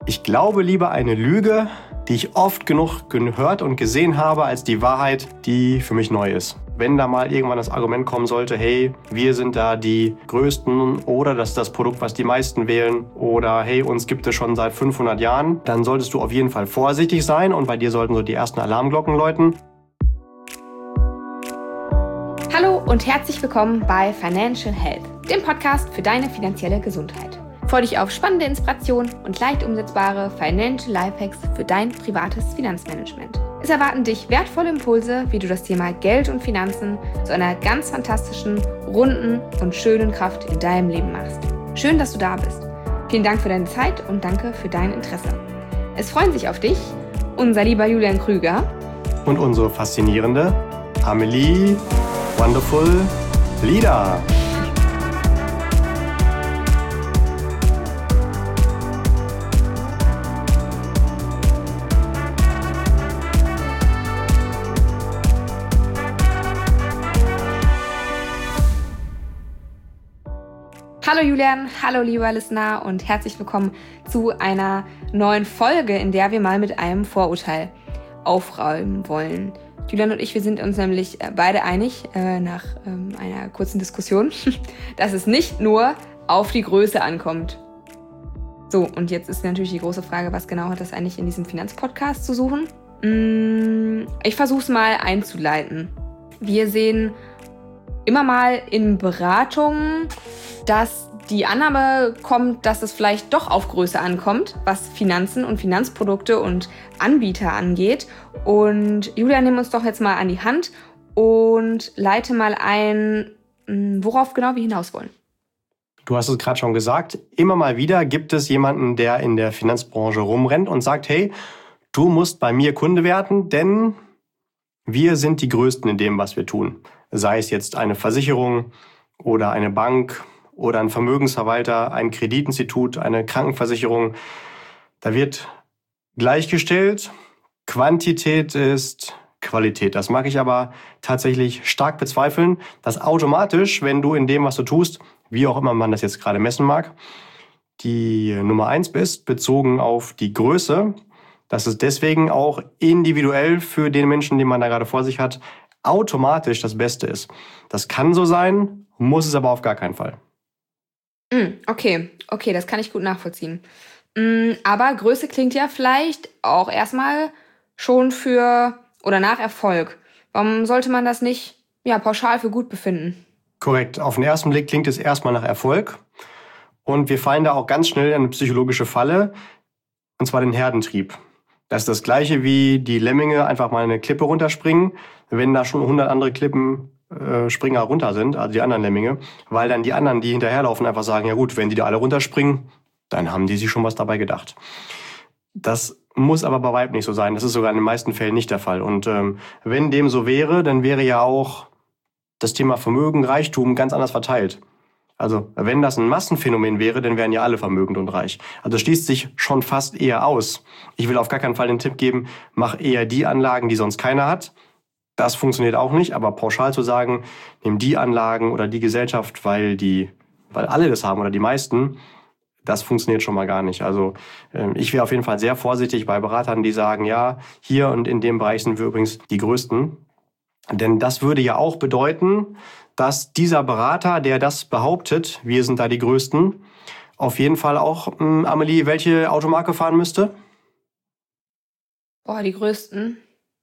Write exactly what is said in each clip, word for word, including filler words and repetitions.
Ich glaube lieber eine Lüge, die ich oft genug gehört und gesehen habe, als die Wahrheit, die für mich neu ist. Wenn da mal irgendwann das Argument kommen sollte, hey, wir sind da die Größten oder das ist das Produkt, was die meisten wählen oder hey, uns gibt es schon seit fünfhundert Jahren, dann solltest du auf jeden Fall vorsichtig sein und bei dir sollten so die ersten Alarmglocken läuten. Hallo und herzlich willkommen bei Financial Health, dem Podcast für deine finanzielle Gesundheit. Freue dich auf spannende Inspirationen und leicht umsetzbare Financial Lifehacks für dein privates Finanzmanagement. Es erwarten dich wertvolle Impulse, wie du das Thema Geld und Finanzen zu einer ganz fantastischen, runden und schönen Kraft in deinem Leben machst. Schön, dass du da bist. Vielen Dank für deine Zeit und danke für dein Interesse. Es freuen sich auf dich unser lieber Julian Krüger und unsere faszinierende Amelie Wonderful Lieder. Hallo Julian, hallo lieber Listener und herzlich willkommen zu einer neuen Folge, in der wir mal mit einem Vorurteil aufräumen wollen. Julian und ich, wir sind uns nämlich beide einig, äh, nach ähm, einer kurzen Diskussion, dass es nicht nur auf die Größe ankommt. So, und jetzt ist natürlich die große Frage, was genau hat das eigentlich in diesem Finanzpodcast zu suchen? Mm, ich versuche es mal einzuleiten. Wir sehen immer mal in Beratungen, dass die Annahme kommt, dass es vielleicht doch auf Größe ankommt, was Finanzen und Finanzprodukte und Anbieter angeht. Und Julian, nimm uns doch jetzt mal an die Hand und leite mal ein, worauf genau wir hinaus wollen. Du hast es gerade schon gesagt, immer mal wieder gibt es jemanden, der in der Finanzbranche rumrennt und sagt, hey, du musst bei mir Kunde werden, denn wir sind die Größten in dem, was wir tun. Sei es jetzt eine Versicherung oder eine Bank oder ein Vermögensverwalter, ein Kreditinstitut, eine Krankenversicherung. Da wird gleichgestellt, Quantität ist Qualität. Das mag ich aber tatsächlich stark bezweifeln, dass automatisch, wenn du in dem, was du tust, wie auch immer man das jetzt gerade messen mag, die Nummer eins bist, bezogen auf die Größe, dass es deswegen auch individuell für den Menschen, den man da gerade vor sich hat, automatisch das Beste ist. Das kann so sein, muss es aber auf gar keinen Fall. Okay, okay, das kann ich gut nachvollziehen. Aber Größe klingt ja vielleicht auch erstmal schon für oder nach Erfolg. Warum sollte man das nicht ja, pauschal für gut befinden? Korrekt. Auf den ersten Blick klingt es erstmal nach Erfolg. Und wir fallen da auch ganz schnell in eine psychologische Falle, und zwar den Herdentrieb. Das ist das Gleiche wie die Lemminge einfach mal eine Klippe runterspringen, wenn da schon hundert andere Klippenspringer runter sind, also die anderen Lemminge, weil dann die anderen, die hinterherlaufen, einfach sagen, ja gut, wenn die da alle runterspringen, dann haben die sich schon was dabei gedacht. Das muss aber bei weitem nicht so sein. Das ist sogar in den meisten Fällen nicht der Fall. Und ähm, wenn dem so wäre, dann wäre ja auch das Thema Vermögen, Reichtum ganz anders verteilt. Also wenn das ein Massenphänomen wäre, dann wären ja alle vermögend und reich. Also schließt sich schon fast eher aus. Ich will auf gar keinen Fall den Tipp geben, mach eher die Anlagen, die sonst keiner hat. Das funktioniert auch nicht, aber pauschal zu sagen, nimm die Anlagen oder die Gesellschaft, weil die, weil alle das haben oder die meisten, das funktioniert schon mal gar nicht. Also ich wäre auf jeden Fall sehr vorsichtig bei Beratern, die sagen, ja, hier und in dem Bereich sind wir übrigens die Größten. Denn das würde ja auch bedeuten, dass dieser Berater, der das behauptet, wir sind da die Größten, auf jeden Fall auch, ähm, Amelie, welche Automarke fahren müsste? Boah, die Größten.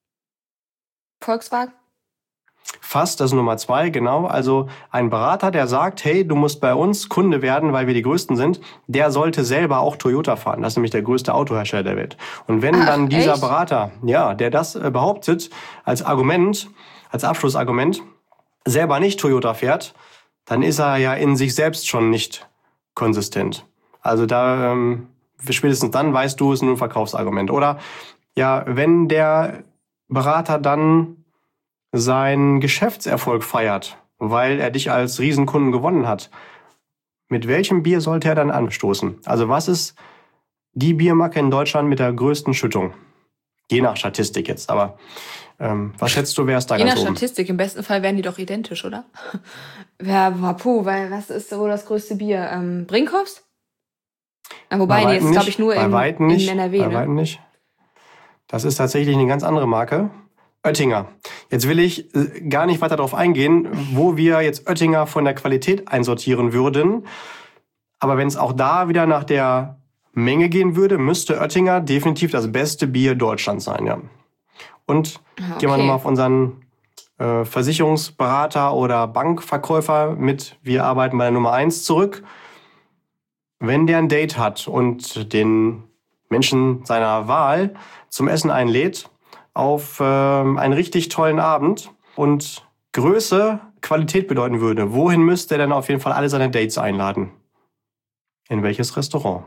Volkswagen? Fast, das ist Nummer zwei, genau. Also ein Berater, der sagt, hey, du musst bei uns Kunde werden, weil wir die Größten sind, der sollte selber auch Toyota fahren. Das ist nämlich der größte Autohersteller der Welt. Und wenn Ach, dann dieser echt? Berater, ja, der das äh, behauptet, als Argument, als Abschlussargument, selber nicht Toyota fährt, dann ist er ja in sich selbst schon nicht konsistent. Also da, ähm, spätestens dann weißt du, es ist nur ein Verkaufsargument. Oder ja, wenn der Berater dann seinen Geschäftserfolg feiert, weil er dich als Riesenkunden gewonnen hat, mit welchem Bier sollte er dann anstoßen? Also was ist die Biermarke in Deutschland mit der größten Schüttung? Je nach Statistik jetzt, aber ähm, was schätzt du, wer ist da Je ganz nach oben? Statistik, im besten Fall wären die doch identisch, oder? Ja, puh, weil was ist wohl das größte Bier? Ähm, Brinkhoffs? Ja, wobei, nee, ist glaube ich nur in, in N R W. Bei ne? weitem nicht. Das ist tatsächlich eine ganz andere Marke. Oettinger. Jetzt will ich gar nicht weiter darauf eingehen, wo wir jetzt Oettinger von der Qualität einsortieren würden. Aber wenn es auch da wieder nach der Menge gehen würde, müsste Oettinger definitiv das beste Bier Deutschlands sein. Ja. Und okay. Gehen wir nochmal auf unseren äh, Versicherungsberater oder Bankverkäufer mit Wir arbeiten bei der Nummer eins zurück. Wenn der ein Date hat und den Menschen seiner Wahl zum Essen einlädt, auf äh, einen richtig tollen Abend und Größe Qualität bedeuten würde, wohin müsste er denn auf jeden Fall alle seine Dates einladen? In welches Restaurant?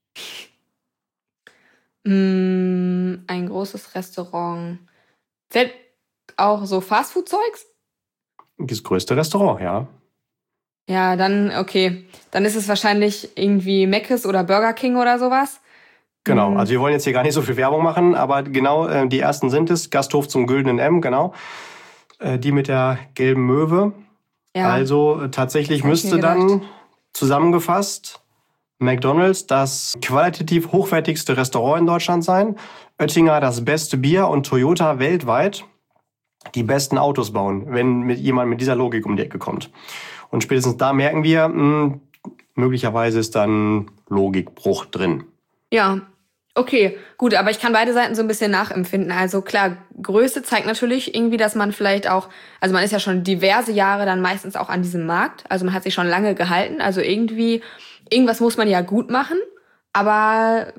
Mm, ein großes Restaurant. Fällt auch so Fastfood-Zeugs? Das größte Restaurant, ja. Ja, dann, okay. Dann ist es wahrscheinlich irgendwie Mc's oder Burger King oder sowas. Genau, also wir wollen jetzt hier gar nicht so viel Werbung machen, aber genau äh, die ersten sind es. Gasthof zum Güldenen M, genau. Äh, die mit der gelben Möwe. Ja. Also äh, tatsächlich müsste dann zusammengefasst McDonald's das qualitativ hochwertigste Restaurant in Deutschland sein, Oettinger das beste Bier und Toyota weltweit die besten Autos bauen, wenn mit jemand mit dieser Logik um die Ecke kommt. Und spätestens da merken wir, mh, möglicherweise ist dann Logikbruch drin. Ja, okay, gut, aber ich kann beide Seiten so ein bisschen nachempfinden. Also klar, Größe zeigt natürlich irgendwie, dass man vielleicht auch, also man ist ja schon diverse Jahre dann meistens auch an diesem Markt, also man hat sich schon lange gehalten, also irgendwie, irgendwas muss man ja gut machen, aber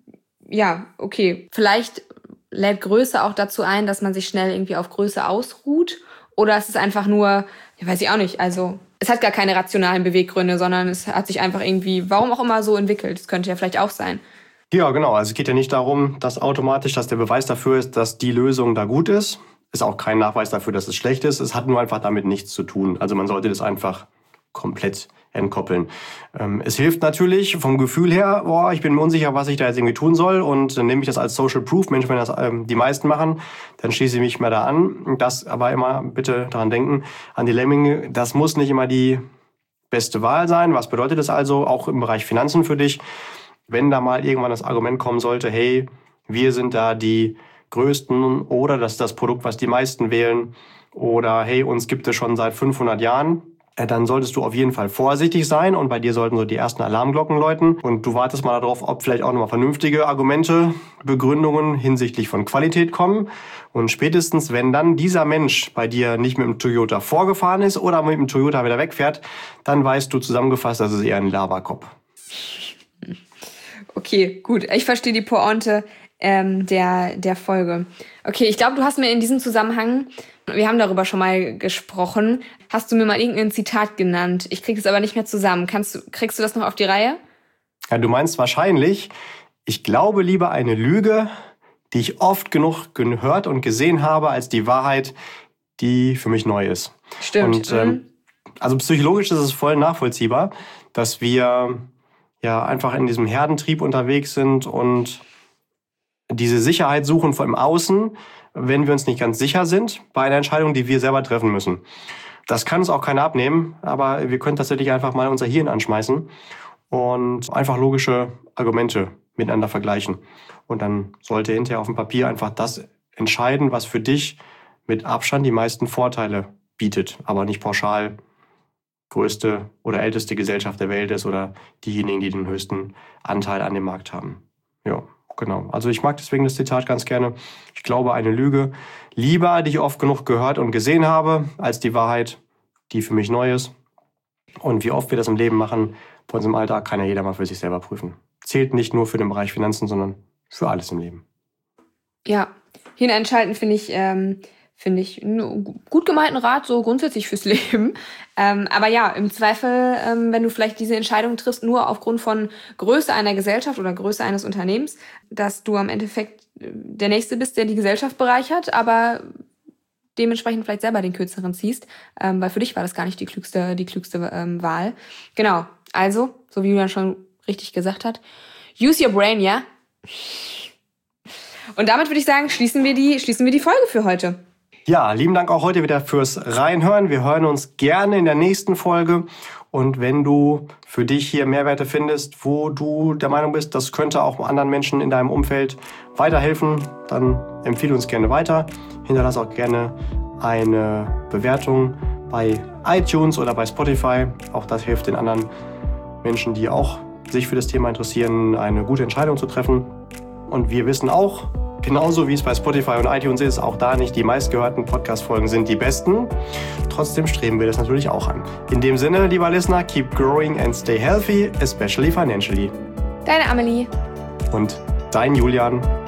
ja, okay, vielleicht lädt Größe auch dazu ein, dass man sich schnell irgendwie auf Größe ausruht oder es ist einfach nur, ja, weiß ich auch nicht, also es hat gar keine rationalen Beweggründe, sondern es hat sich einfach irgendwie, warum auch immer so entwickelt, das könnte ja vielleicht auch sein. Ja, genau. Also es geht ja nicht darum, dass automatisch, dass der Beweis dafür ist, dass die Lösung da gut ist. Ist auch kein Nachweis dafür, dass es schlecht ist. Es hat nur einfach damit nichts zu tun. Also man sollte das einfach komplett entkoppeln. Ähm, es hilft natürlich vom Gefühl her, boah, ich bin mir unsicher, was ich da jetzt irgendwie tun soll und dann nehme ich das als Social Proof. Mensch, wenn das ähm, die meisten machen, dann schließe ich mich mehr da an. Das aber immer bitte daran denken, an die Lemminge, das muss nicht immer die beste Wahl sein. Was bedeutet das also auch im Bereich Finanzen für dich? Wenn da mal irgendwann das Argument kommen sollte, hey, wir sind da die Größten oder das ist das Produkt, was die meisten wählen oder hey, uns gibt es schon seit fünfhundert Jahren, dann solltest du auf jeden Fall vorsichtig sein und bei dir sollten so die ersten Alarmglocken läuten und du wartest mal darauf, ob vielleicht auch nochmal vernünftige Argumente, Begründungen hinsichtlich von Qualität kommen und spätestens, wenn dann dieser Mensch bei dir nicht mit dem Toyota vorgefahren ist oder mit dem Toyota wieder wegfährt, dann weißt du zusammengefasst, das ist eher ein Laberkopf. Okay, gut. Ich verstehe die Pointe ähm, der, der Folge. Okay, ich glaube, du hast mir in diesem Zusammenhang, wir haben darüber schon mal gesprochen, hast du mir mal irgendein Zitat genannt. Ich kriege es aber nicht mehr zusammen. Kannst du, kriegst du das noch auf die Reihe? Ja, du meinst wahrscheinlich, ich glaube lieber eine Lüge, die ich oft genug gehört und gesehen habe, als die Wahrheit, die für mich neu ist. Stimmt. Und ähm, also psychologisch ist es voll nachvollziehbar, dass wir ja einfach in diesem Herdentrieb unterwegs sind und diese Sicherheit suchen vor im Außen, wenn wir uns nicht ganz sicher sind bei einer Entscheidung, die wir selber treffen müssen. Das kann uns auch keiner abnehmen, aber wir können tatsächlich einfach mal unser Hirn anschmeißen und einfach logische Argumente miteinander vergleichen. Und dann sollte hinterher auf dem Papier einfach das entscheiden, was für dich mit Abstand die meisten Vorteile bietet, aber nicht pauschal größte oder älteste Gesellschaft der Welt ist oder diejenigen, die den höchsten Anteil an dem Markt haben. Ja, genau. Also ich mag deswegen das Zitat ganz gerne. Ich glaube, eine Lüge lieber, die ich oft genug gehört und gesehen habe, als die Wahrheit, die für mich neu ist. Und wie oft wir das im Leben machen, bei uns im Alltag, kann ja jeder mal für sich selber prüfen. Zählt nicht nur für den Bereich Finanzen, sondern für alles im Leben. Ja, Hirn einschalten finde ich... Ähm Finde ich einen gut gemeinten Rat, so grundsätzlich fürs Leben. Ähm, aber ja, im Zweifel, ähm, wenn du vielleicht diese Entscheidung triffst, nur aufgrund von Größe einer Gesellschaft oder Größe eines Unternehmens, dass du am Endeffekt der Nächste bist, der die Gesellschaft bereichert, aber dementsprechend vielleicht selber den Kürzeren ziehst, ähm, weil für dich war das gar nicht die klügste, die klügste ähm, Wahl. Genau, also, so wie Julian schon richtig gesagt hat, use your brain, ja? Und damit würde ich sagen, schließen wir die, schließen wir die Folge für heute. Ja, lieben Dank auch heute wieder fürs Reinhören. Wir hören uns gerne in der nächsten Folge. Und wenn du für dich hier Mehrwerte findest, wo du der Meinung bist, das könnte auch anderen Menschen in deinem Umfeld weiterhelfen, dann empfehle uns gerne weiter. Hinterlass auch gerne eine Bewertung bei iTunes oder bei Spotify. Auch das hilft den anderen Menschen, die auch sich für das Thema interessieren, eine gute Entscheidung zu treffen. Und wir wissen auch, genauso wie es bei Spotify und iTunes ist, auch da nicht die meistgehörten Podcast-Folgen sind die besten. Trotzdem streben wir das natürlich auch an. In dem Sinne, lieber Listener, keep growing and stay healthy, especially financially. Deine Amelie. Und dein Julian.